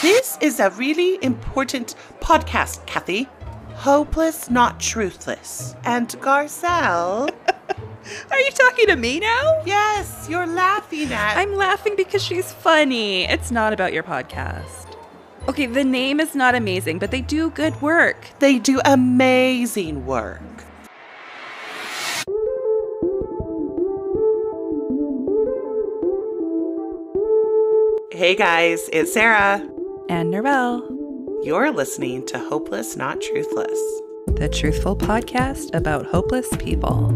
This is a really important podcast, Kathy. Hopeless, Not Truthless. And Garcelle. Are you talking to me now? Yes, you're laughing at... I'm laughing because she's funny. It's not about your podcast. Okay, the name is not amazing, but they do good work. They do amazing work. Hey guys, it's Sarah. And Narelle. You're listening to Hopeless, Not Truthless. The truthful podcast about hopeless people.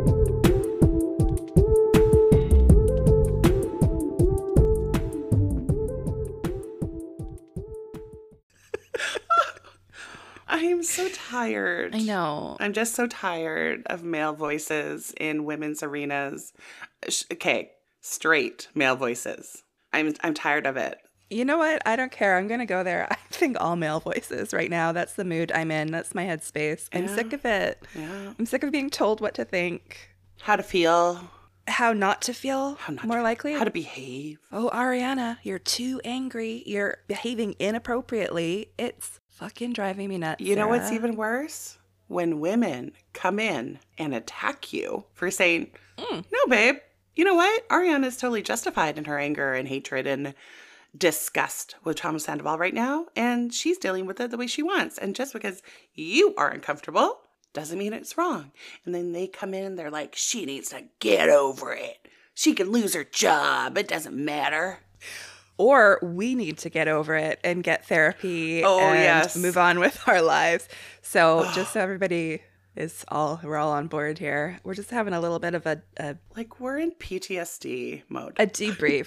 I am so tired. I know. I'm just so tired of male voices in women's arenas. Okay, straight male voices. I'm tired of it. You know what? I don't care. I'm going to go there. I think all male voices right now. That's the mood I'm in. That's my headspace. I'm sick of it. Yeah. I'm sick of being told what to think. How to feel. How not to feel, more likely. How to behave. Oh, Ariana, you're too angry. You're behaving inappropriately. It's fucking driving me nuts. You know what's even worse? When women come in and attack you for saying, no, babe, you know what? Ariana's totally justified in her anger and hatred and disgust with Thomas Sandoval right now, and she's dealing with it the way she wants. And just because you are uncomfortable doesn't mean it's wrong. And then they come in and they're like, she needs to get over it. She can lose her job. It doesn't matter. Or we need to get over it and get therapy and move on with our lives. So just so everybody we're all on board here. We're just having a little bit of a like we're in PTSD mode. A debrief.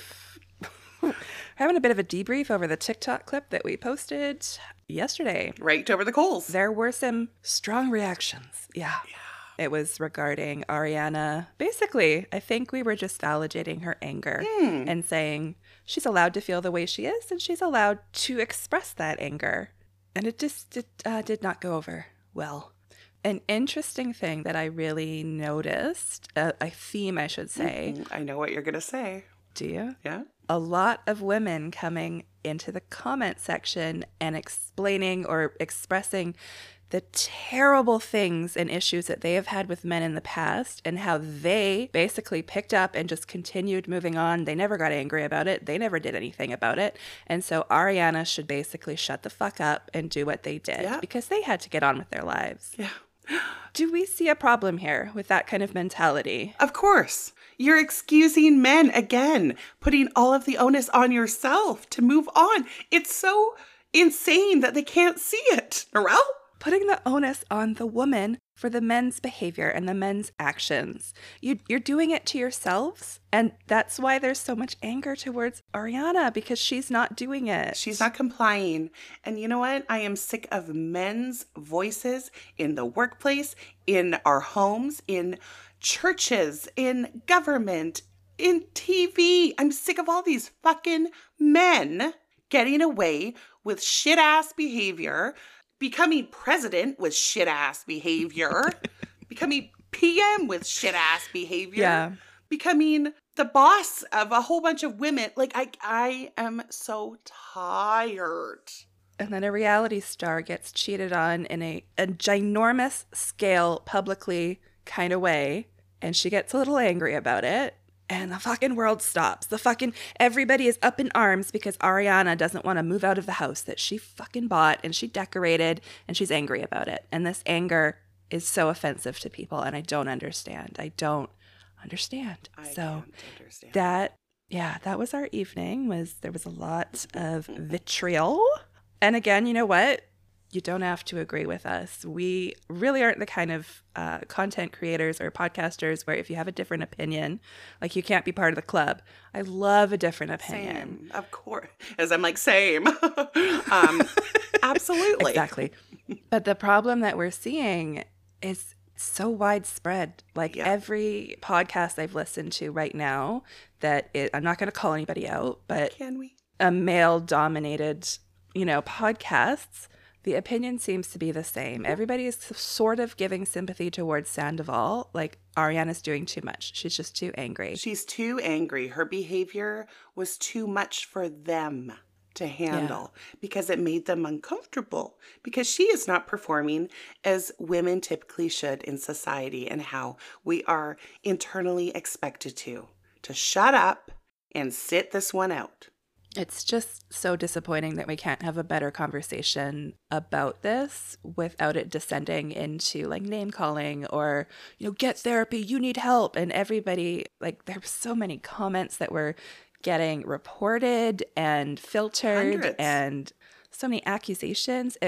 Having a bit of a debrief over the TikTok clip that we posted yesterday. Raked over the coals. There were some strong reactions. Yeah. It was regarding Ariana. Basically, I think we were just validating her anger and saying she's allowed to feel the way she is and she's allowed to express that anger. And it just did not go over well. An interesting thing that I really noticed, a theme I should say. I know what you're going to say. Do you? Yeah. A lot of women coming into the comment section and explaining or expressing the terrible things and issues that they have had with men in the past and how they basically picked up and just continued moving on. They never got angry about it. They never did anything about it. And so Ariana should basically shut the fuck up and do what they did because they had to get on with their lives. Yeah. Do we see a problem here with that kind of mentality? Of course. You're excusing men again, putting all of the onus on yourself to move on. It's so insane that they can't see it. Narelle? Putting the onus on the woman for the men's behavior and the men's actions. You're doing it to yourselves. And that's why there's so much anger towards Ariana, because she's not doing it. She's not complying. And you know what? I am sick of men's voices in the workplace, in our homes, in churches, in government, in TV. I'm sick of all these fucking men getting away with shit-ass behavior, becoming president with shit-ass behavior, becoming PM with shit-ass behavior, becoming the boss of a whole bunch of women. Like, I am so tired. And then a reality star gets cheated on in a ginormous scale, publicly kind of way, and she gets a little angry about it. And the fucking world stops. Everybody is up in arms because Ariana doesn't want to move out of the house that she fucking bought and she decorated, and she's angry about it. And this anger is so offensive to people, and I don't understand. I don't understand. I can't understand. That was our evening. There was a lot of vitriol. And again, you know what? You don't have to agree with us. We really aren't the kind of content creators or podcasters where if you have a different opinion, like you can't be part of the club. I love a different opinion. Same, of course. As I'm like, same. Absolutely. Exactly. But the problem that we're seeing is so widespread. Like every podcast I've listened to right now I'm not going to call anybody out, but can we? A male-dominated, podcasts, the opinion seems to be the same. Everybody is sort of giving sympathy towards Sandoval, like Ariana's doing too much. She's just too angry. She's too angry. Her behavior was too much for them. to handle because it made them uncomfortable because she is not performing as women typically should in society and how we are internally expected to shut up and sit this one out. It's just so disappointing that we can't have a better conversation about this without it descending into like name calling or, get therapy, you need help. And everybody, like, there were so many comments that were getting reported and filtered. Hundreds. And so many accusations.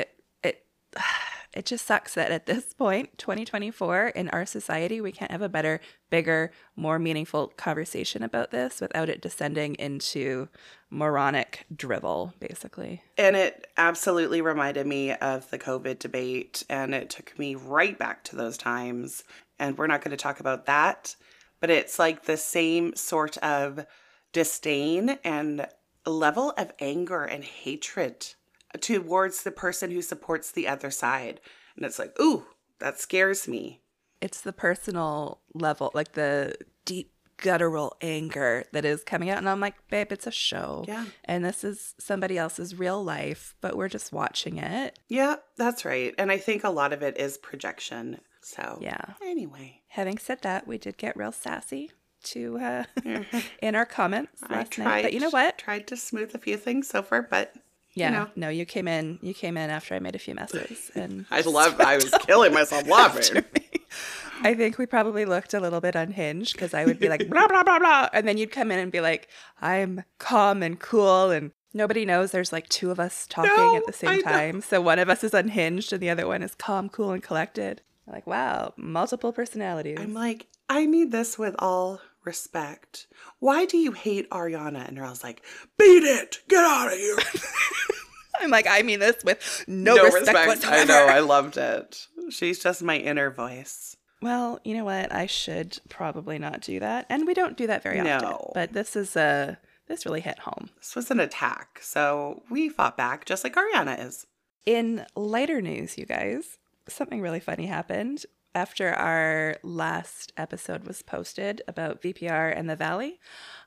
It just sucks that at this point, 2024, in our society, we can't have a better, bigger, more meaningful conversation about this without it descending into moronic drivel, basically. And it absolutely reminded me of the COVID debate, and it took me right back to those times. And we're not going to talk about that, but it's like the same sort of disdain and level of anger and hatred towards the person who supports the other side. And it's like, ooh, that scares me. It's the personal level, like the deep guttural anger that is coming out. And I'm like, babe, it's a show. Yeah. And this is somebody else's real life, but we're just watching it. Yeah, that's right. And I think a lot of it is projection. So, yeah. Anyway. Having said that, we did get real sassy in our comments last night. But you know what? Tried to smooth a few things so far, but yeah, no, you came in after I made a few messes, and I was killing myself laughing. I think we probably looked a little bit unhinged because I would be like blah blah blah blah, and then you'd come in and be like, I'm calm and cool, and nobody knows there's like two of us talking at the same time, so one of us is unhinged and the other one is calm, cool, and collected. I'm like, wow, multiple personalities. I'm like, I mean this with all respect. Why do you hate Ariana? And Earl's like, beat it, get out of here. I'm like, I mean this with no respect whatsoever. I know, I loved it. She's just my inner voice. Well, you know what? I should probably not do that. And we don't do that very often. But this really hit home. This was an attack. So we fought back just like Ariana is. In lighter news, you guys, something really funny happened. After our last episode was posted about VPR and the Valley.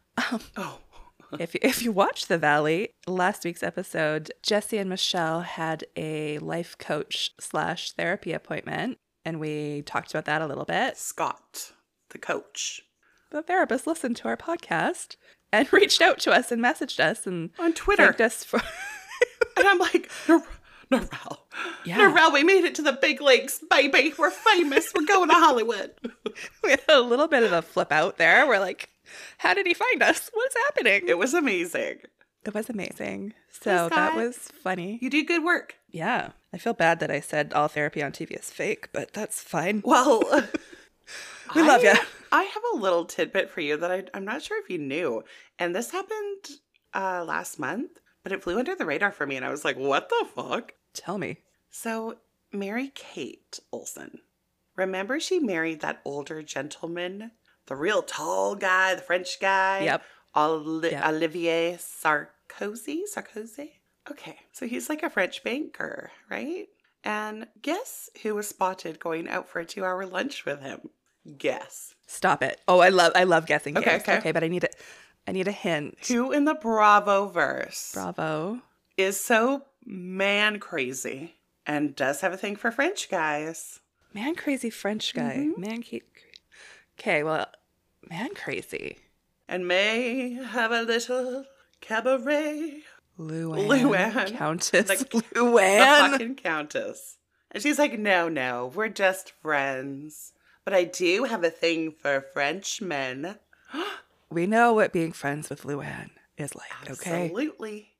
If you watch The Valley, last week's episode, Jesse and Michelle had a life coach / therapy appointment, and we talked about that a little bit. Scott, the coach. The therapist listened to our podcast and reached out to us and messaged us and on Twitter. Thanked us for. And I'm like, Narelle. Yeah. Narelle, we made it to the big leagues, baby. We're famous. We're going to Hollywood. We had a little bit of a flip out there. We're like, how did he find us? What's happening? It was amazing. It was amazing. So that was funny. You do good work. Yeah. I feel bad that I said all therapy on TV is fake, but that's fine. Well, we love you. I have a little tidbit for you that I'm not sure if you knew. And this happened last month, but it flew under the radar for me. And I was like, what the fuck? Tell me. So Mary-Kate Olsen, remember she married that older gentleman? The real tall guy, the French guy. Yep. Olivier Sarkozy? Okay, so he's like a French banker, right? And guess who was spotted going out for a 2-hour lunch with him? Guess. Stop it. Oh, I love guessing. Okay, but I need a hint. Who in the Bravo-verse Bravo is so man crazy and does have a thing for French guys? Man crazy French guy. Mm-hmm. Okay, well, man crazy. And may have a little cabaret. Luann. Countess Luann. The fucking countess. And she's like, no, we're just friends. But I do have a thing for Frenchmen. We know what being friends with Luann is like, okay? Absolutely.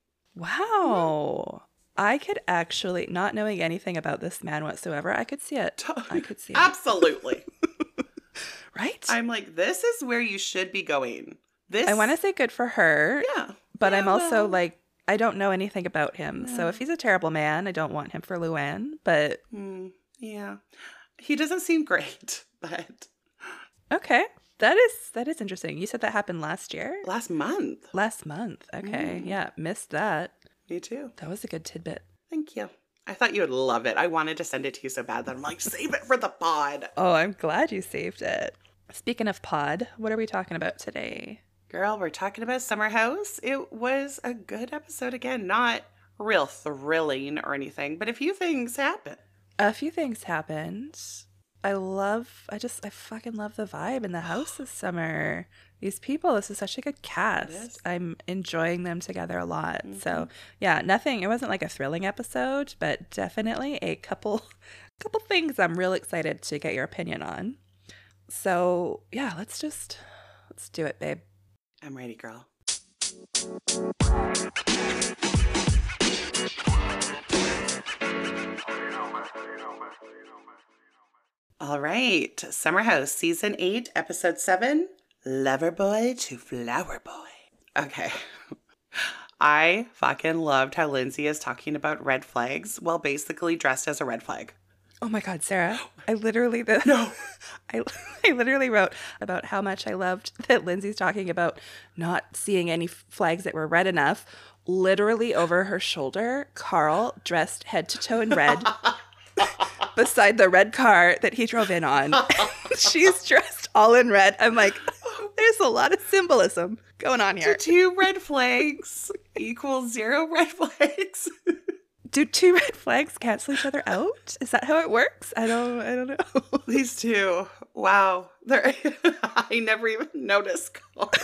Wow. I could actually, not knowing anything about this man whatsoever, I could see it. Absolutely. Right? I'm like, this is where you should be going. I want to say good for her. Yeah. But I'm also like, I don't know anything about him. Yeah. So if he's a terrible man, I don't want him for Luann. But yeah. He doesn't seem great, but okay. That is interesting. You said that happened last year? Last month. Okay. Yeah. Missed that. Me too. That was a good tidbit. Thank you. I thought you would love it. I wanted to send it to you so bad that I'm like, save it for the pod. Oh, I'm glad you saved it. Speaking of pod, what are we talking about today? Girl, we're talking about Summer House. It was a good episode again. Not real thrilling or anything, but a few things happened. A few things happened. I fucking love the vibe in the house this summer. These people, this is such a good cast. I'm enjoying them together a lot. So yeah, it wasn't like a thrilling episode, but definitely a couple things I'm real excited to get your opinion on. So yeah, let's do it, babe. I'm ready, girl. All right, Summer House, Season 8, Episode 7, Loverboy to Flower Boy. Okay. I fucking loved how Lindsay is talking about red flags while basically dressed as a red flag. Oh my God, Sarah. I literally wrote about how much I loved that Lindsay's talking about not seeing any flags that were red enough. Literally over her shoulder, Carl, dressed head to toe in red, beside the red car that he drove in on. She's dressed all in red. I'm like, there's a lot of symbolism going on here. 2 red flags equals 0 red flags. Do 2 red flags cancel each other out? Is that how it works? I don't know. These 2. Wow. I never even noticed.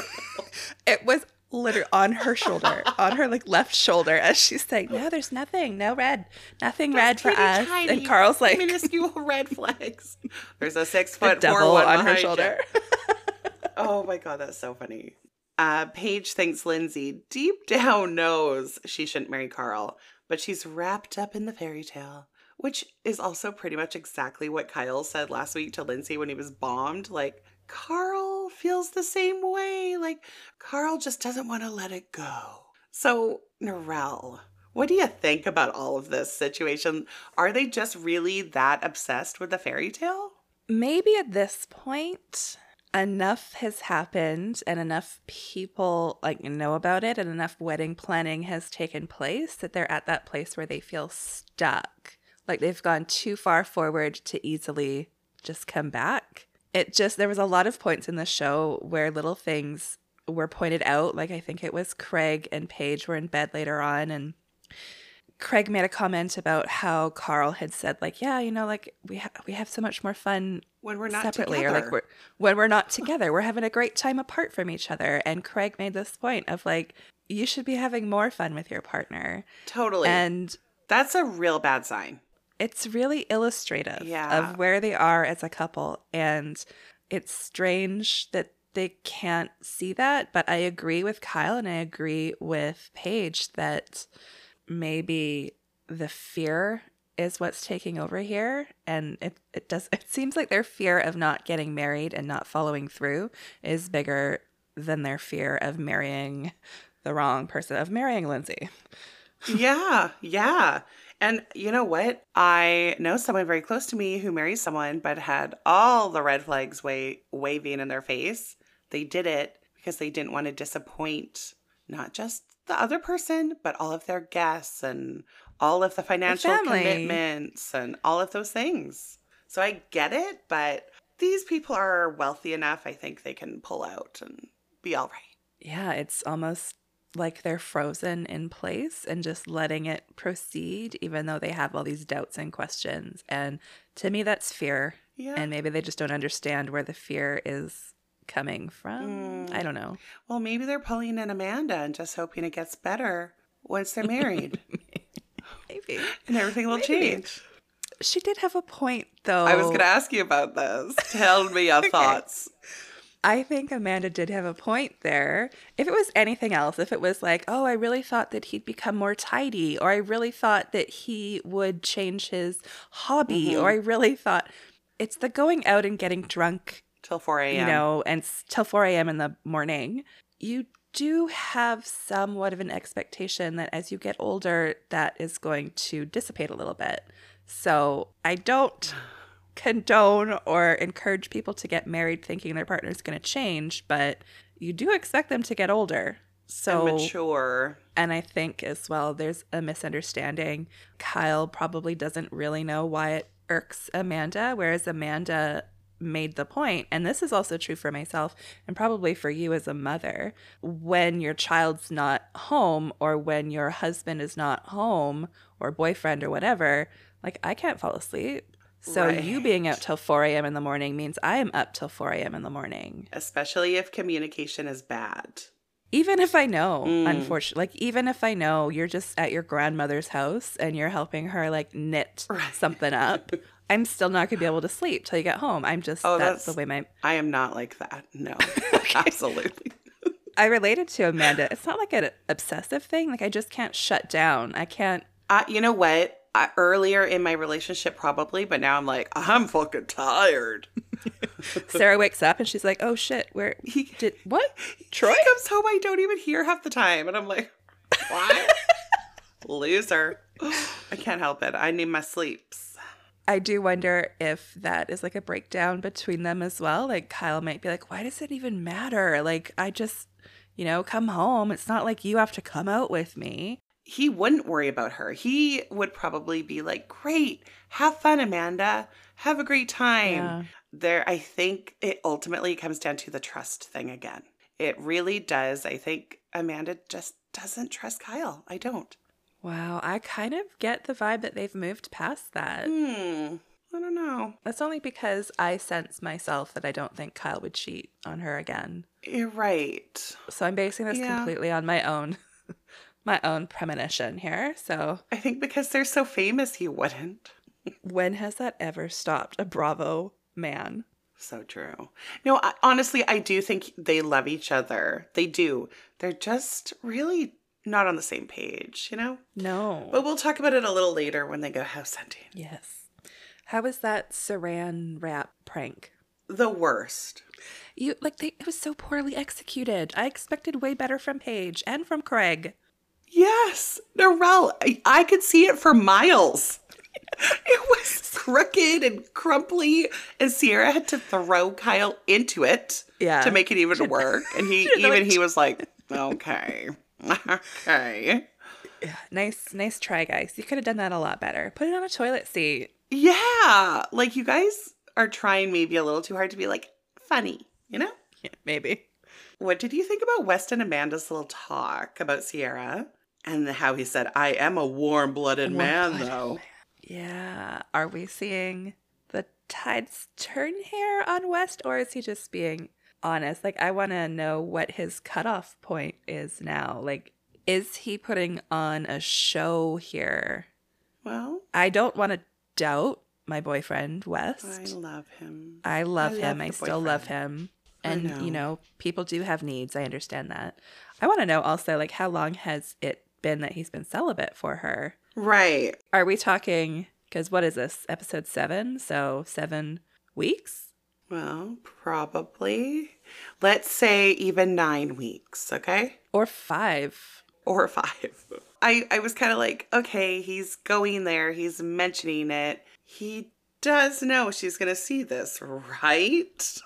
It was literally on her shoulder, on her like left shoulder, as she's saying, no, there's nothing, no red, nothing red for us. Tiny, and Carl's like, minuscule red flags. There's a 6'4" devil one on her behind shoulder. Oh my God, that's so funny. Paige thinks Lindsay deep down knows she shouldn't marry Carl, but she's wrapped up in the fairy tale, which is also pretty much exactly what Kyle said last week to Lindsay when he was bombed. Like, Carl feels the same way. Like, Carl just doesn't want to let it go. So, Narelle, what do you think about all of this situation? Are they just really that obsessed with the fairy tale? Maybe at this point, enough has happened and enough people like know about it and enough wedding planning has taken place that they're at that place where they feel stuck. Like they've gone too far forward to easily just come back. There was a lot of points in the show where little things were pointed out. Like I think it was Craig and Paige were in bed later on and Craig made a comment about how Carl had said like, yeah, you know, like we have so much more fun when we're not separately together. Or like when we're not together, we're having a great time apart from each other. And Craig made this point of like, you should be having more fun with your partner. Totally. And that's a real bad sign. It's really illustrative of where they are as a couple. And it's strange that they can't see that. But I agree with Kyle and I agree with Paige that maybe the fear is what's taking over here. And it seems like their fear of not getting married and not following through is bigger than their fear of marrying the wrong person, of marrying Lindsay. Yeah. And you know what? I know someone very close to me who married someone but had all the red flags waving in their face. They did it because they didn't want to disappoint not just the other person, but all of their guests and all of the financial commitments and all of those things. So I get it, but these people are wealthy enough. I think they can pull out and be all right. Yeah, it's almost like they're frozen in place and just letting it proceed, even though they have all these doubts and questions. And to me, that's fear. Yeah. And maybe they just don't understand where the fear is coming from. I don't know. Well, maybe they're pulling in Amanda and just hoping it gets better once they're married. Maybe. And everything will change. She did have a point, though. I was going to ask you about this. Tell me your thoughts. I think Amanda did have a point there. If it was anything else, if it was like, oh, I really thought that he'd become more tidy, or I really thought that he would change his hobby, or I really thought it's the going out and getting drunk till 4 a.m. You know, and till 4 a.m. in the morning. You do have somewhat of an expectation that as you get older, that is going to dissipate a little bit. So I don't condone or encourage people to get married thinking their partner is going to change, but you do expect them to get older. So and mature. And I think as well, there's a misunderstanding. Kyle probably doesn't really know why it irks Amanda, whereas Amanda made the point, and this is also true for myself and probably for you as a mother, when your child's not home or when your husband is not home or boyfriend or whatever, like I can't fall asleep. So you being out Right. till 4 a.m. in the morning means I am up till 4 a.m. in the morning. Especially if communication is bad. Even if I know, Mm. unfortunately, like even if I know you're just at your grandmother's house and you're helping her like knit Right. something up, I'm still not gonna be able to sleep till you get home. I'm just, Oh, that's the way my, I am not like that. No, okay. absolutely. I related to Amanda. It's not like an obsessive thing. Like I just can't shut down. I can't. You know what? Earlier in my relationship, probably, but now I'm like, I'm fucking tired. Sarah wakes up and she's like, "Oh shit, where He, did what? he Troy?" comes home, I don't even hear half the time. And I'm like, what? Loser. I can't help it. I need my sleeps. I do wonder if that is like a breakdown between them as well. Like Kyle might be like, "Why does it even matter? Like I just, come home. It's not like you have to come out with me." He wouldn't worry about her. He would probably be like, great, have fun, Amanda. Have a great time. Yeah. I think it ultimately comes down to the trust thing again. It really does. I think Amanda just doesn't trust Kyle. I don't. Wow, I kind of get the vibe that they've moved past that. I don't know. That's only because I sense myself that I don't think Kyle would cheat on her again. You're right. So I'm basing this Yeah. completely on my own my own premonition here. So I think because they're so famous, he wouldn't. when has that ever stopped a Bravo man? So true. No, honestly, I do think they love each other. They do. They're just really not on the same page, you know? No. But we'll talk about it a little later when they go house hunting. Yes. How was that Saran wrap prank? The worst. It was so poorly executed. I expected way better from Paige and from Craig. Yes, Narelle. I could see it for miles. It was crooked and crumply, and Sierra had to throw Kyle into it Yeah. to make it even work. And he was like, okay, okay. Yeah, nice try, guys. You could have done that a lot better. Put it on a toilet seat. Yeah, like you guys are trying maybe a little too hard to be like funny, you know? Yeah, maybe. What did you think about West and Amanda's little talk about Sierra and how he said, I am a warm-blooded man, Warm-blooded though? Yeah. Are we seeing the tides turn here on West, or is he just being honest? Like, I want to know what his cutoff point is now. Like, is he putting on a show here? Well, I don't want to doubt my boyfriend, I West. love him. I love I him. love I the still love boyfriend. him. I And, know. people do have needs. I understand that. I want to know also, like, how long has it been that he's been celibate for her? Right. Are we talking, because what is this, episode 7? So 7 weeks? Well, probably. Let's say even 9 weeks, okay? Or 5? Or 5. I was kind of like, okay, he's going there. He's mentioning it. He does know she's going to see this, right?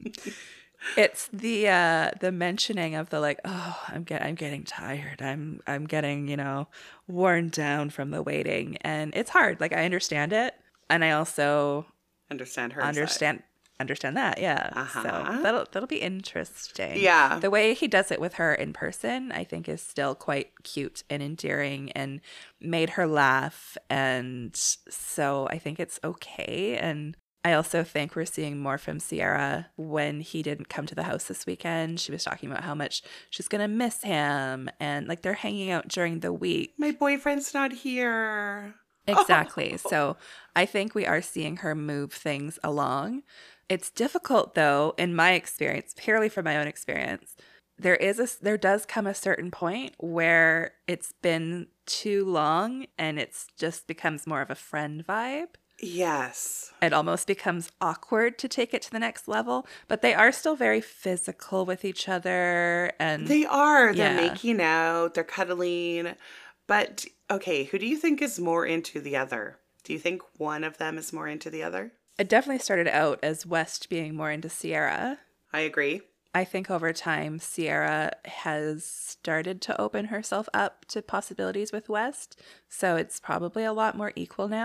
It's the mentioning of the like, oh, I'm getting tired. I'm getting, worn down from the waiting, and it's hard. Like I understand it, and I also Understand her side. understand that. Yeah. Uh-huh. So that'll be interesting. Yeah. The way he does it with her in person, I think is still quite cute and endearing and made her laugh, and so I think it's okay. And I also think we're seeing more from Sierra when he didn't come to the house this weekend. She was talking about how much she's going to miss him, and like they're hanging out during the week. My boyfriend's not here. Exactly. So I think we are seeing her move things along. It's difficult though, in my experience, purely from my own experience. There does come a certain point where it's been too long and it's just becomes more of a friend vibe. Yes. It almost becomes awkward to take it to the next level, but they are still very physical with each other. And They are. They're yeah. making out. They're cuddling. But, okay, who do you think is more into the other? Do you think one of them is more into the other? It definitely started out as West being more into Sierra. I agree. I think over time, Sierra has started to open herself up to possibilities with West. So it's probably a lot more equal now.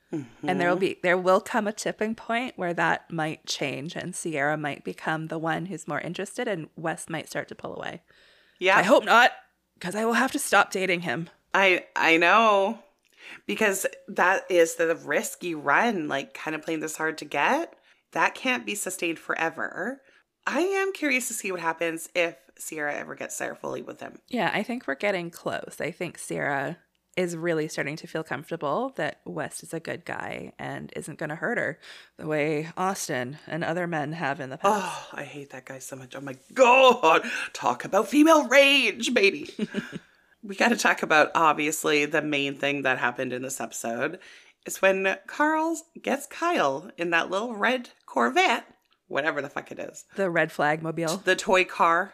And there will come a tipping point where that might change and Sierra might become the one who's more interested and Wes might start to pull away. Yeah. I hope not, because I will have to stop dating him. I know. Because that is the risk you run, like kind of playing this hard to get. That can't be sustained forever. I am curious to see what happens if Sierra ever gets there fully with him. Yeah, I think we're getting close. I think Sierra is really starting to feel comfortable that West is a good guy and isn't going to hurt her the way Austin and other men have in the past. Oh, I hate that guy so much. Oh my God. Talk about female rage, baby. We got to talk about, obviously, the main thing that happened in this episode is when Carl gets Kyle in that little red Corvette, whatever the fuck it is. The red flag mobile. The toy car.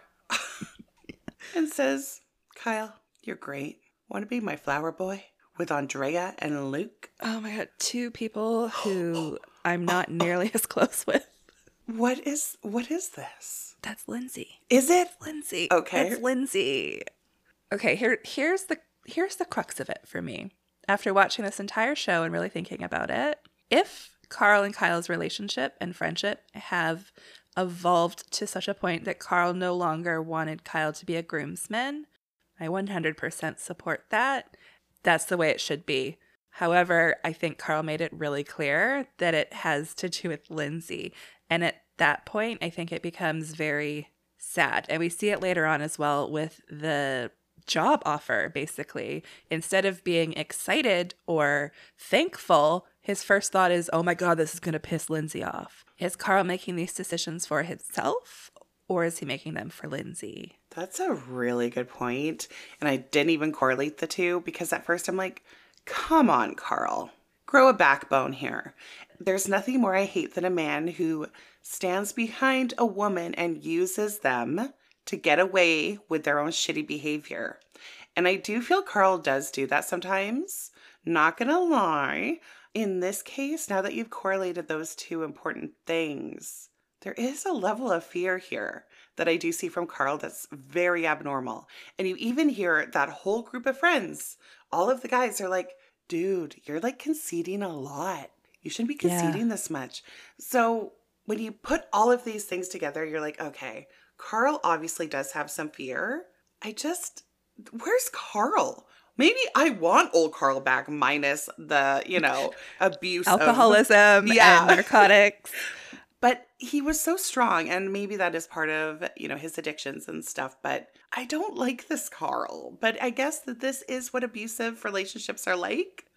And says, Kyle, you're great. Want to be my flower boy with Andrea and Luke? Oh my God. Two people who I'm not nearly as close with. What is this? That's Lindsay. Is it? Lindsay. Okay. It's Lindsay. Okay, here's the crux of it for me. After watching this entire show and really thinking about it, if Carl and Kyle's relationship and friendship have evolved to such a point that Carl no longer wanted Kyle to be a groomsman, I 100% support that. That's the way it should be. However, I think Carl made it really clear that it has to do with Lindsay. And at that point, I think it becomes very sad. And we see it later on as well with the job offer, basically. Instead of being excited or thankful, his first thought is, oh my God, this is going to piss Lindsay off. Is Carl making these decisions for himself or is he making them for Lindsay? That's a really good point. And I didn't even correlate the two because at first I'm like, come on, Carl. Grow a backbone here. There's nothing more I hate than a man who stands behind a woman and uses them to get away with their own shitty behavior. And I do feel Carl does do that sometimes. Not gonna lie. In this case, now that you've correlated those two important things, there is a level of fear here that I do see from Carl that's very abnormal. And you even hear that whole group of friends, all of the guys are like, dude, you're like conceding a lot. You shouldn't be conceding this much. So when you put all of these things together, you're like, okay, Carl obviously does have some fear. Where's Carl? Maybe I want old Carl back minus the, abuse alcoholism and narcotics. But he was so strong, and maybe that is part of, his addictions and stuff. But I don't like this Carl. But I guess that this is what abusive relationships are like,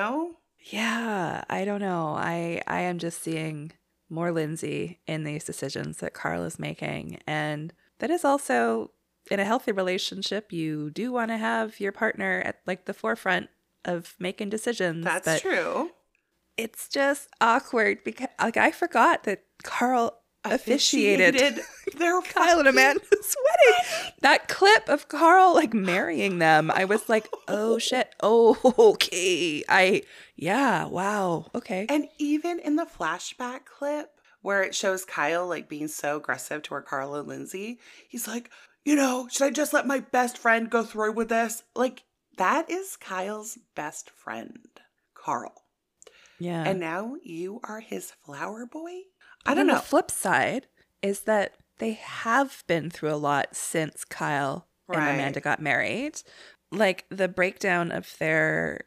Yeah, I don't know. I am just seeing more Lindsay in these decisions that Carl is making. And that is also, in a healthy relationship, you do want to have your partner at the forefront of making decisions. That's true. It's just awkward because I forgot that Carl officiated their Kyle and Amanda's wedding. That clip of Carl marrying them, I was like, oh shit, oh okay, wow, okay. And even in the flashback clip where it shows Kyle being so aggressive toward Carl and Lindsay, he's like, should I just let my best friend go through with this? That is Kyle's best friend, Carl. Yeah. And now you are his flower boy? I don't know. The flip side is that they have been through a lot since Kyle and Amanda got married. The breakdown of their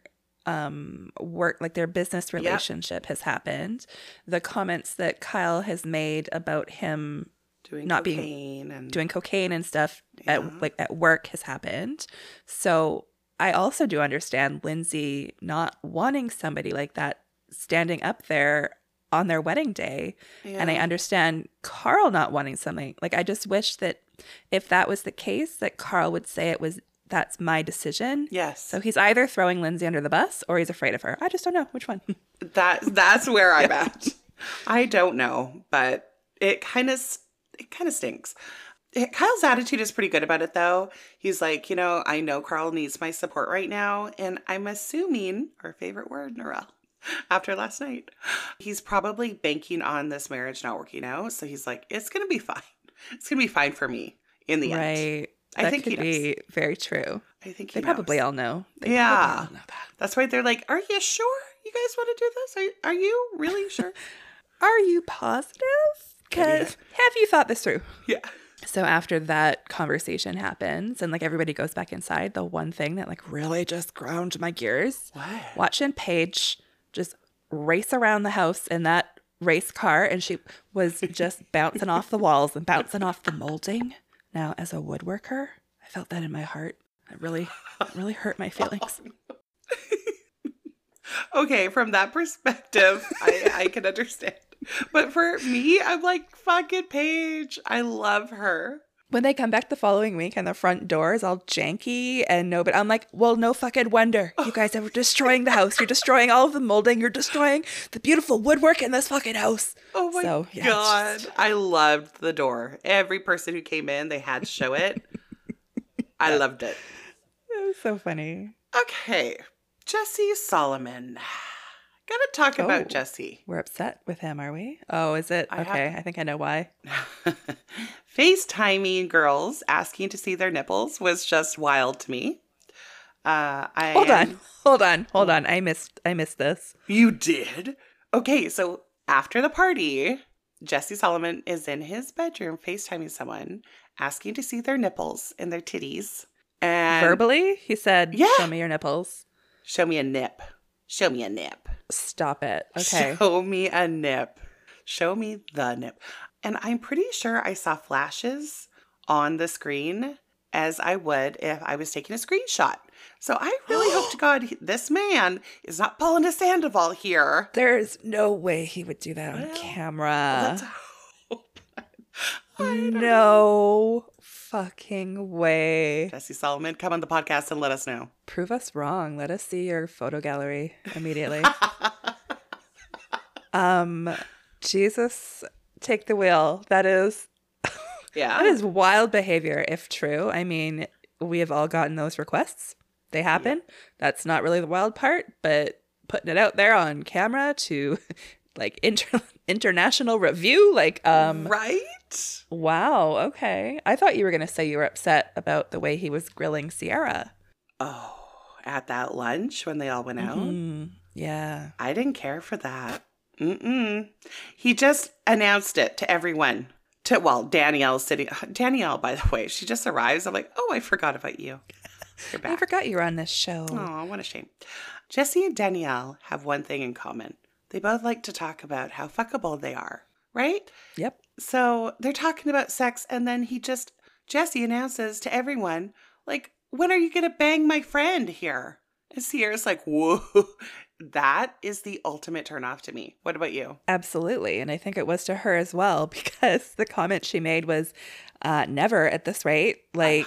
work, their business relationship has happened. The comments that Kyle has made about him doing cocaine and stuff at work has happened. So I also do understand Lindsay not wanting somebody like that standing up there on their wedding day. Yeah. And I understand Carl not wanting something. I just wish that if that was the case, that Carl would say that's my decision. Yes. So he's either throwing Lindsay under the bus or he's afraid of her. I just don't know which one. That's where I'm at. I don't know, but it kind of stinks. Kyle's attitude is pretty good about it, though. He's like, I know Carl needs my support right now. And I'm assuming, our favorite word, Narelle, after last night, he's probably banking on this marriage not working out. So he's like, it's going to be fine. It's going to be fine for me in the end. Right. I think could be very true. I think they probably all know. They probably all know that. That's why they're like, are you sure You guys want to do this? Are you really sure? Are you positive? Because have you thought this through? Yeah. So after that conversation happens and like everybody goes back inside, the one thing that like really just ground my gears, What? watching Paige just race around the house in that race car, and she was just bouncing off the walls and bouncing off the molding. Now, as a woodworker, I felt that in my heart. It really hurt my feelings. Okay, from that perspective, I can understand. But for me, I'm like, fucking Paige. I love her. When they come back the following week and the front door is all janky and but I'm like, well, no fucking wonder. You guys are destroying the house. You're destroying all of the molding. You're destroying the beautiful woodwork in this fucking house. Oh my God. I loved the door. Every person who came in, they had to show it. I loved it. It was so funny. Okay. Jesse Solomon. Gotta talk about Jesse. We're upset with him, are we? Oh, is it? Okay, I think I know why. FaceTiming girls asking to see their nipples was just wild to me. Hold on. I missed this. You did? Okay, so after the party, Jesse Solomon is in his bedroom FaceTiming someone, asking to see their nipples and their titties. And verbally? He said, show me your nipples. Show me a nip. Show me a nip. Stop it. Okay. Show me a nip. Show me the nip. And I'm pretty sure I saw flashes on the screen as I would if I was taking a screenshot. So I really hope to God this man is not pulling a Sandoval here. There's no way he would do that on camera. Let's hope. No fucking way. Jesse Solomon, come on the podcast and let us know. Prove us wrong. Let us see your photo gallery immediately. Jesus, take the wheel. That is that is wild behavior if true. I mean, we have all gotten those requests. They happen. Yeah. That's not really the wild part, but putting it out there on camera to like international review, like right? Wow, okay. I thought you were going to say you were upset about the way he was grilling Ciara. Oh, at that lunch when they all went out? Yeah. I didn't care for that. He just announced it to everyone. Danielle's sitting. Danielle, by the way, she just arrives. I'm like, oh, I forgot about you. You're back. I forgot you were on this show. Oh, what a shame. Jesse and Danielle have one thing in common. They both like to talk about how fuckable they are, right? Yep. So they're talking about sex, and then Jesse announces to everyone, like, when are you going to bang my friend here? And Ciara's like, whoa, that is the ultimate turnoff to me. What about you? Absolutely. And I think it was to her as well, because the comment she made was, never at this rate. Like,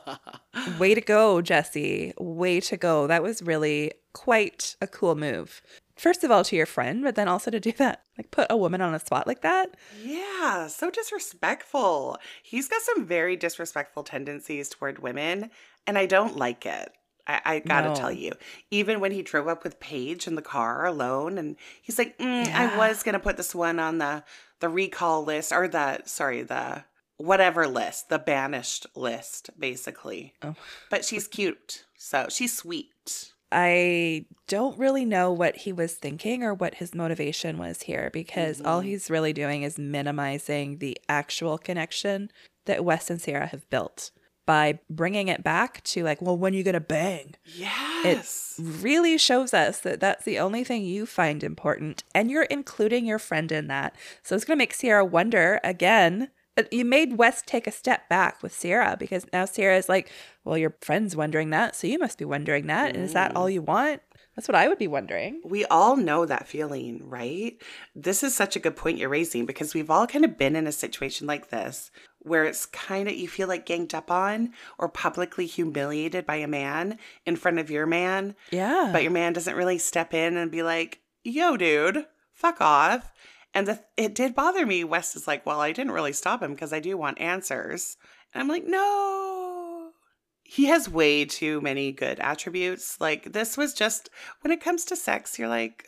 way to go, Jesse. Way to go. That was really quite a cool move. First of all, to your friend, but then also to do that, like put a woman on a spot like that. Yeah, so disrespectful. He's got some very disrespectful tendencies toward women, and I don't like it. I gotta tell you. Even when he drove up with Paige in the car alone, and he's like, I was gonna put this one on the recall list, or the whatever list, the banished list, basically. Oh. But she's cute, so she's sweet. I don't really know what he was thinking or what his motivation was here, because all he's really doing is minimizing the actual connection that Wes and Ciara have built by bringing it back to like, well, when are you going to bang? Yes. It really shows us that that's the only thing you find important, and you're including your friend in that. So it's going to make Ciara wonder again. You made Wes take a step back with Ciara, because now Ciara is like, well, your friend's wondering that, so you must be wondering that. And is that all you want? That's what I would be wondering. We all know that feeling, right? This is such a good point you're raising, because we've all kind of been in a situation like this where it's kind of, you feel like ganged up on or publicly humiliated by a man in front of your man. Yeah. But your man doesn't really step in and be like, yo, dude, fuck off. And it did bother me. Wes is like, well, I didn't really stop him because I do want answers. And I'm like, no. He has way too many good attributes. Like, this was just, when it comes to sex, you're like,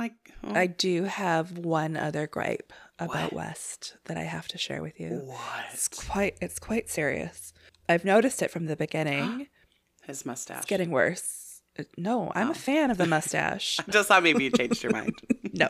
I do have one other gripe about West that I have to share with you. What? It's quite serious. I've noticed it from the beginning. His mustache. It's getting worse. No, I'm a fan of the mustache. I just thought maybe you changed your mind. No.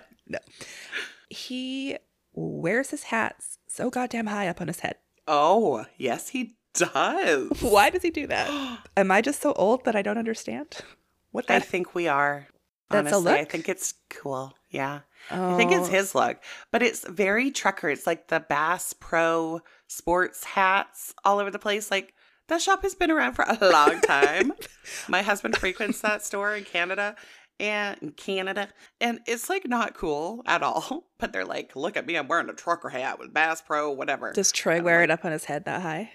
He wears his hats so goddamn high up on his head. Oh, yes, he does. Why does he do that? Am I just so old that I don't understand? What I that? think we are. That's a Honestly, I look? think it's cool. Yeah. Oh, I think it's his look, but it's very trucker. It's like the Bass Pro sports hats all over the place. Like, that shop has been around for a long time. My husband frequents that store in Canada, and it's like not cool at all. But they're like, look at me, I'm wearing a trucker hat with Bass Pro, whatever. Does Troy wear it up on his head that high?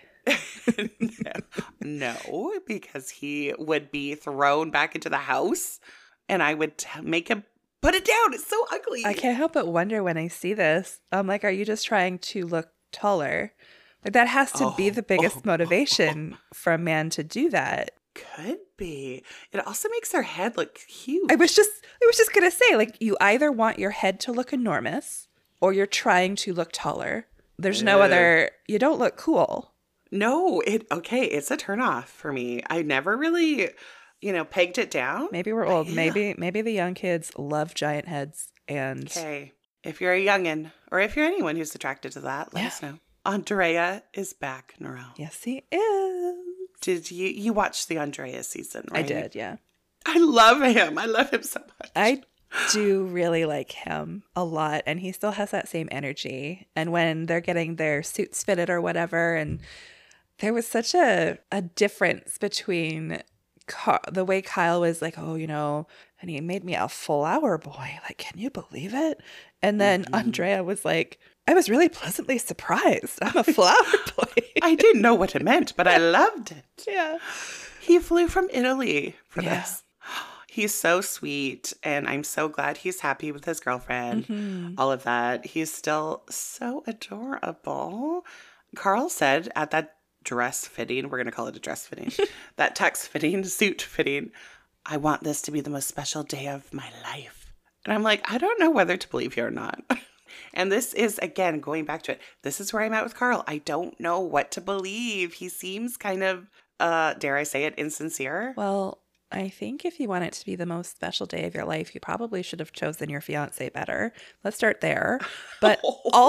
No, because he would be thrown back into the house, and I would make him put it down. It's so ugly. I can't help but wonder when I see this. I'm like, are you just trying to look taller? Like, that has to be the biggest motivation for a man to do that. Could be. It also makes their head look huge. I was just gonna say, like, you either want your head to look enormous or you're trying to look taller. There's no other. You don't look cool. No, it's a turnoff for me. I never really, pegged it down. Maybe we're old. Yeah. Maybe the young kids love giant heads. And Okay, if you're a youngin, or if you're anyone who's attracted to that, let us know. Andrea is back, Narelle. yes, he is. Did you watched the Andrea season, right? I did, yeah. I love him. I love him so much. I do really like him a lot, and he still has that same energy. And when they're getting their suits fitted or whatever, and there was such a difference between the way Kyle was like, oh, and he made me a flower boy. Like, can you believe it? And then Andrea was like, I was really pleasantly surprised. I'm a flower boy. I didn't know what it meant, but I loved it. Yeah. He flew from Italy for this. He's so sweet, and I'm so glad he's happy with his girlfriend. All of that. He's still so adorable. Carl said at that dress fitting, we're going to call it a dress fitting, that tux fitting, suit fitting, I want this to be the most special day of my life. And I'm like, I don't know whether to believe you or not. And this is, again, going back to it, this is where I'm at with Carl. I don't know what to believe. He seems kind of, dare I say it, insincere. Well, I think if you want it to be the most special day of your life, you probably should have chosen your fiance better. Let's start there. But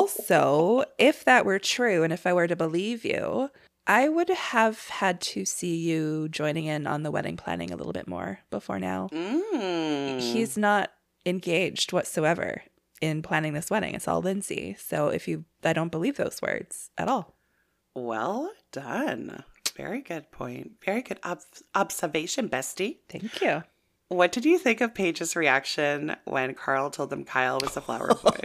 also, if that were true, and if I were to believe you, I would have had to see you joining in on the wedding planning a little bit more before now. He's not engaged whatsoever in planning this wedding. It's all Lindsay. So I don't believe those words at all. Well done. Very good point. Very good observation, bestie. Thank you. What did you think of Paige's reaction when Carl told them Kyle was a flower boy?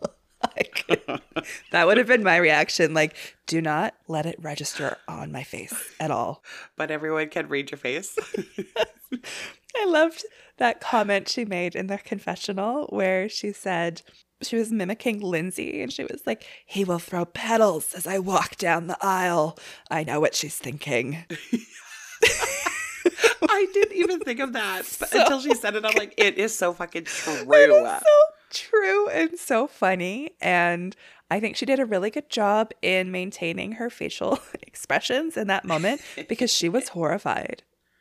That would have been my reaction. Like, do not let it register on my face at all. But everyone can read your face. I loved that comment she made in the confessional where she said she was mimicking Lindsay, and she was like, he will throw petals as I walk down the aisle. I know what she's thinking. I didn't even think of that until she said it. I'm like, it is so fucking true. It is so true and so funny. And I think she did a really good job in maintaining her facial expressions in that moment because she was horrified.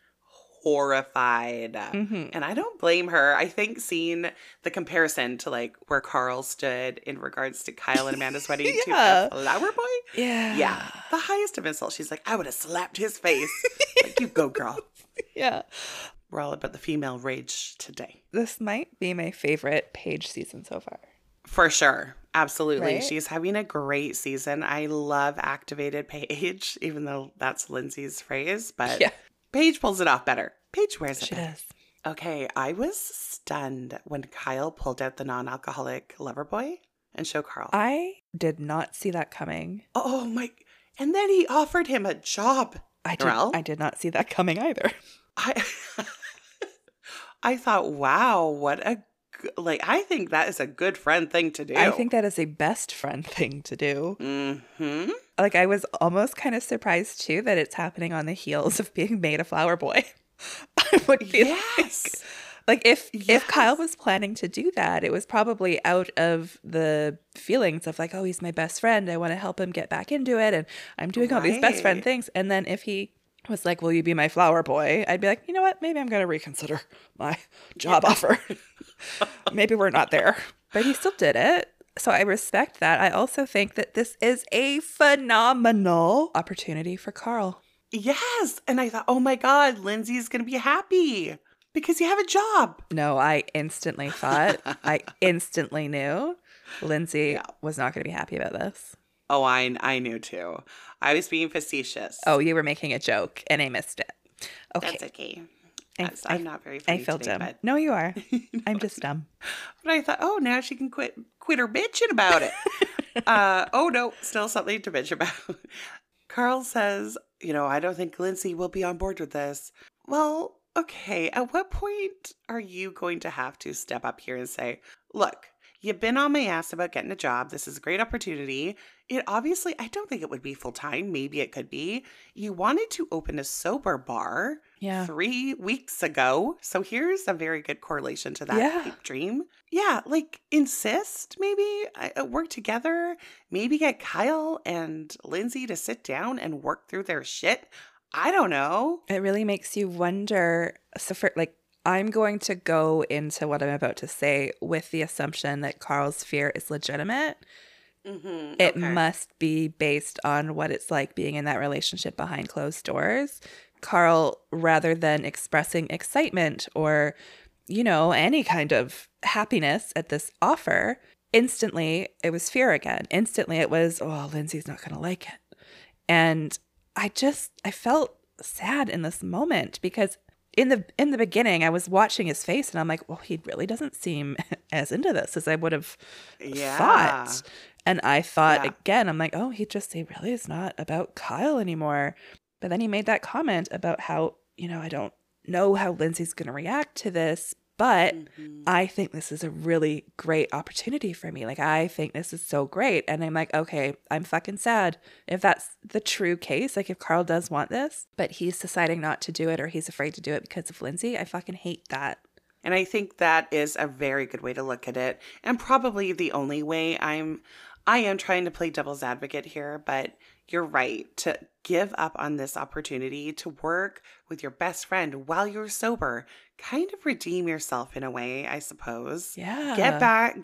And I don't blame her. I think seeing the comparison to like where Carl stood in regards to Kyle and Amanda's wedding to a flower boy. Yeah. The highest of insults. She's like, I would have slapped his face. Like, you go, girl. Yeah. We're all about the female rage today. This might be my favorite Paige season so far. For sure. Absolutely. Right? She's having a great season. I love activated Paige, even though that's Lindsay's phrase, but Paige pulls it off better. Paige wears it better. Does. Okay, I was stunned when Kyle pulled out the non-alcoholic lover boy and showed Carl. I did not see that coming. Oh my, and then he offered him a job. I did not see that coming either. I thought, wow, I think that is a good friend thing to do. I think that is a best friend thing to do. Mm-hmm. Like, I was almost kind of surprised, too, that it's happening on the heels of being made a flower boy. I would be like if Kyle was planning to do that, it was probably out of the feelings of like, oh, he's my best friend. I want to help him get back into it. And I'm doing all these best friend things. And then if he was like, will you be my flower boy? I'd be like, you know what? Maybe I'm going to reconsider my job offer. Maybe we're not there. But he still did it. So I respect that. I also think that this is a phenomenal opportunity for Carl. Yes. And I thought, oh my God, Lindsay's going to be happy because you have a job. No, I instantly thought, I instantly knew Lindsay was not going to be happy about this. Oh, I knew too. I was being facetious. Oh, you were making a joke and I missed it. Okay. That's okay. I'm not very funny I feel today, dumb. but... No, you are. I'm just dumb. But I thought, oh, now she can quit her bitching about it. Oh, no, still something to bitch about. Carl says, I don't think Lindsay will be on board with this. Well, okay, at what point are you going to have to step up here and say, look, you've been on my ass about getting a job. This is a great opportunity. It obviously, I don't think it would be full time. Maybe it could be. You wanted to open a sober bar 3 weeks ago. So here's a very good correlation to that pipe dream. Yeah, like insist, maybe work together. Maybe get Kyle and Lindsay to sit down and work through their shit. I don't know. It really makes you wonder. So for I'm going to go into what I'm about to say with the assumption that Carl's fear is legitimate. Mm-hmm. It must be based on what it's like being in that relationship behind closed doors. Carl, rather than expressing excitement or, any kind of happiness at this offer, instantly it was fear again. Instantly it was, oh, Lindsay's not going to like it. And I felt sad in this moment because in the beginning, I was watching his face and I'm like, well, he really doesn't seem as into this as I would have thought. And I thought again, I'm like, oh, he really is not about Kyle anymore. But then he made that comment about how, I don't know how Lindsay's going to react to this, but I think this is a really great opportunity for me. Like, I think this is so great. And I'm like, okay, I'm fucking sad if that's the true case. Like, if Carl does want this, but he's deciding not to do it or he's afraid to do it because of Lindsay, I fucking hate that. And I think that is a very good way to look at it. And probably the only way. I am trying to play devil's advocate here, but you're right. To give up on this opportunity to work with your best friend while you're sober, kind of redeem yourself in a way, I suppose. Yeah. Get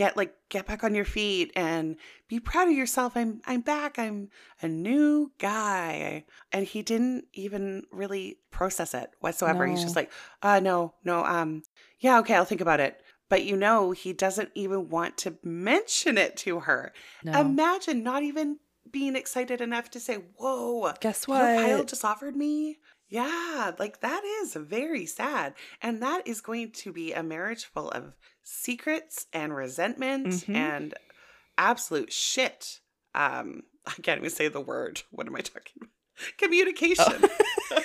back on your feet and be proud of yourself. I'm back. I'm a new guy. And he didn't even really process it whatsoever. No. He's just like, no, yeah, okay, I'll think about it. But he doesn't even want to mention it to her. No. Imagine not even being excited enough to say, whoa, guess what? Kyle just offered me. Yeah, that is very sad. And that is going to be a marriage full of secrets and resentment and absolute shit. I can't even say the word. What am I talking about? Communication. Oh.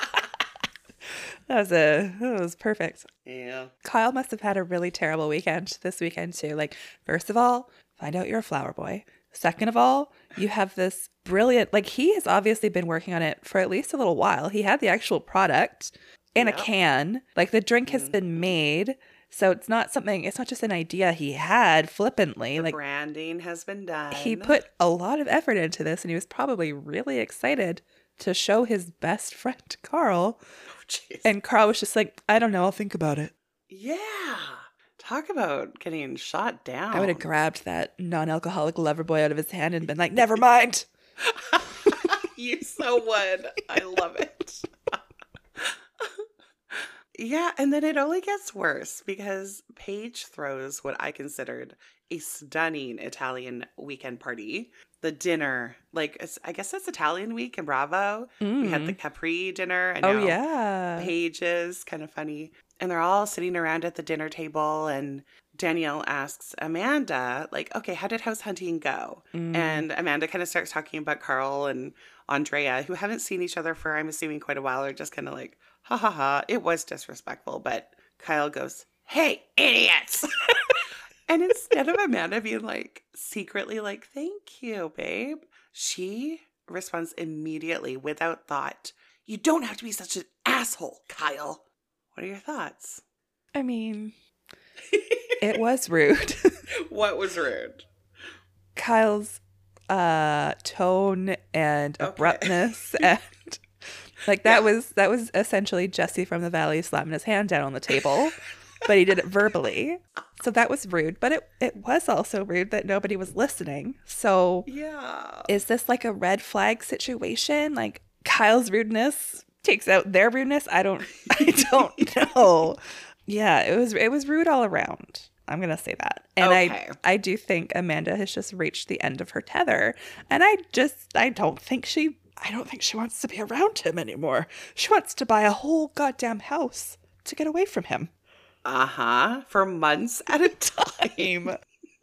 That was perfect. Yeah. Kyle must have had a really terrible weekend this weekend too. Like, first of all, find out you're a flower boy. Second of all, you have this brilliant, he has obviously been working on it for at least a little while. He had the actual product in a can. The drink has been made. So it's not just an idea he had flippantly. The branding has been done. He put a lot of effort into this and he was probably really excited to show his best friend, Carl. Jeez. And Carl was just like, I don't know, I'll think about it. Yeah. Talk about getting shot down. I would have grabbed that non-alcoholic lover boy out of his hand and been like, never mind. You so would. I love it. Yeah, and then it only gets worse because Paige throws what I considered a stunning Italian weekend party. The dinner, I guess it's Italian week in Bravo. We had the Capri dinner. And now Paige's, kind of funny. And they're all sitting around at the dinner table and Danielle asks Amanda, okay, how did house hunting go? And Amanda kind of starts talking about Carl and Andrea, who haven't seen each other for, I'm assuming, quite a while. They're just kind of like, ha ha ha. It was disrespectful. But Kyle goes, hey, idiots. And instead of Amanda being secretly thank you, babe, she responds immediately without thought. You don't have to be such an asshole, Kyle. What are your thoughts? I mean, it was rude. What was rude? Kyle's tone and abruptness and Like that was essentially Jesse from the Valley slamming his hand down on the table, but he did it verbally. So that was rude, but it was also rude that nobody was listening. So Yeah. is this like a red flag situation? Like Kyle's rudeness takes out their rudeness? I don't know. Yeah, it was rude all around. I'm going to say that. And Okay. I do think Amanda has just reached the end of her tether. And I don't think she wants to be around him anymore. She wants to buy a whole goddamn house to get away from him. Uh-huh. For months at a time.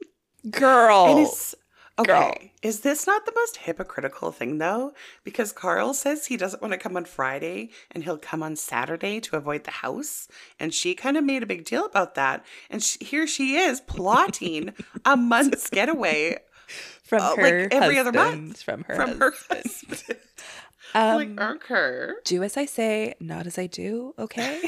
Girl. And it's okay. Girl. Is this not the most hypocritical thing though? Because Carl says he doesn't want to come on Friday and he'll come on Saturday to avoid the house. And she kind of made a big deal about that. And here she is plotting a month's getaway From her like every other husband, month. From her Her husband. husband. Like, okay. Do as I say, not as I do, okay?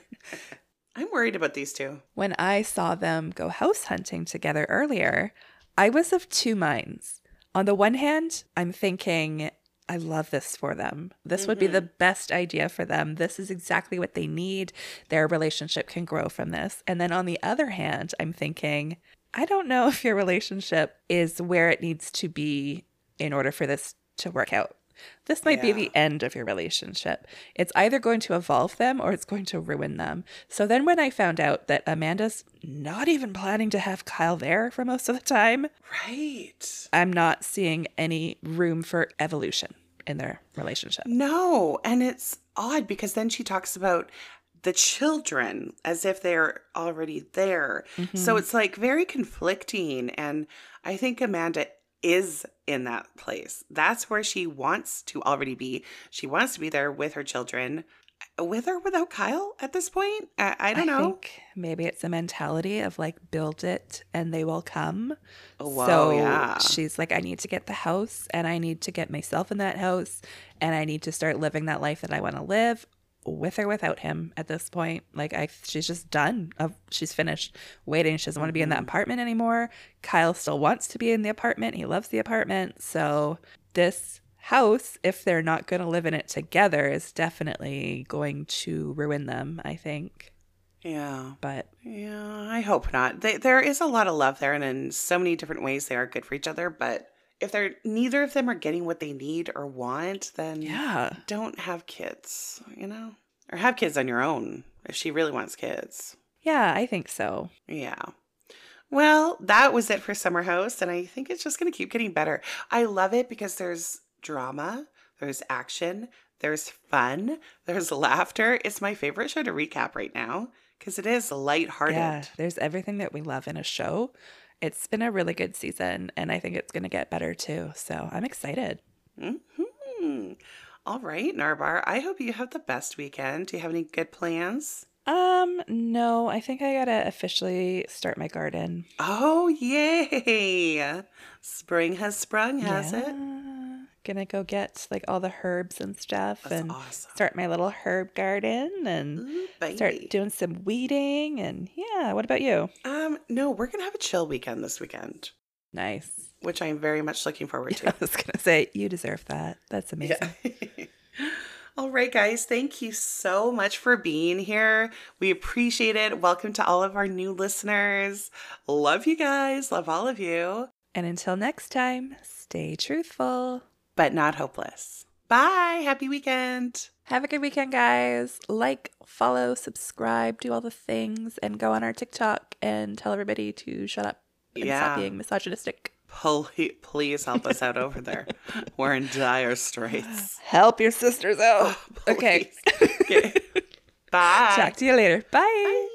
I'm worried about these two. When I saw them go house hunting together earlier, I was of two minds. On the one hand, I'm thinking, I love this for them. This would be the best idea for them. This is exactly what they need. Their relationship can grow from this. And then on the other hand, I'm thinking, I don't know if your relationship is where it needs to be in order for this to work out. This might be the end of your relationship. It's either going to evolve them or it's going to ruin them. So then when I found out that Amanda's not even planning to have Kyle there for most of the time, Right. I'm not seeing any room for evolution in their relationship. No. And it's odd because then she talks about the children as if they're already there. So it's like very conflicting. And I think Amanda is in that place. That's where she wants to already be. She wants to be there with her children, with or without Kyle at this point. I don't know. I think maybe it's a mentality of like, build it and they will come. Oh, whoa, so yeah. she's like, I need to get the house and I need to get myself in that house and I need to start living that life that I want to live with or without him at this point. Like she's just done. She's finished waiting. She doesn't want to be in that apartment anymore. Kyle still wants to be in the apartment. He loves the apartment. So this house, if they're not going to live in it together, is definitely going to ruin them, I think. Yeah. But Yeah, I hope not. There is a lot of love there, and in so many different ways they are good for each other. But if neither of them are getting what they need or want, then don't have kids, or have kids on your own if she really wants kids. Yeah, I think so. Yeah. Well, that was it for Summer House, and I think it's just going to keep getting better. I love it because there's drama, there's action, there's fun, there's laughter. It's my favorite show to recap right now because it is lighthearted. Yeah, there's everything that we love in a show. It's been a really good season, and I think it's going to get better too. So I'm excited. Mm-hmm. All right, Narbar. I hope you have the best weekend. Do you have any good plans? No, I think I gotta officially start my garden. Oh, yay! Spring has sprung, has it? Gonna go get like all the herbs and stuff. That's and awesome. Start my little herb garden and Ooh, baby. start doing some weeding. And yeah, what about you? No, we're gonna have a chill weekend this weekend, Nice. which I'm very much looking forward to. I was gonna say, you deserve that. That's amazing. Yeah. All right, guys. Thank you so much for being here. We appreciate it. Welcome to all of our new listeners. Love you guys. Love all of you. And until next time, stay truthful. But not hopeless. Bye. Happy weekend. Have a good weekend, guys. Like, follow, subscribe, do all the things, and go on our TikTok and tell everybody to shut up and stop being misogynistic. Please help us out over there. We're in dire straits. Help your sisters out. Oh, okay. Okay. Bye. Talk to you later. Bye. Bye.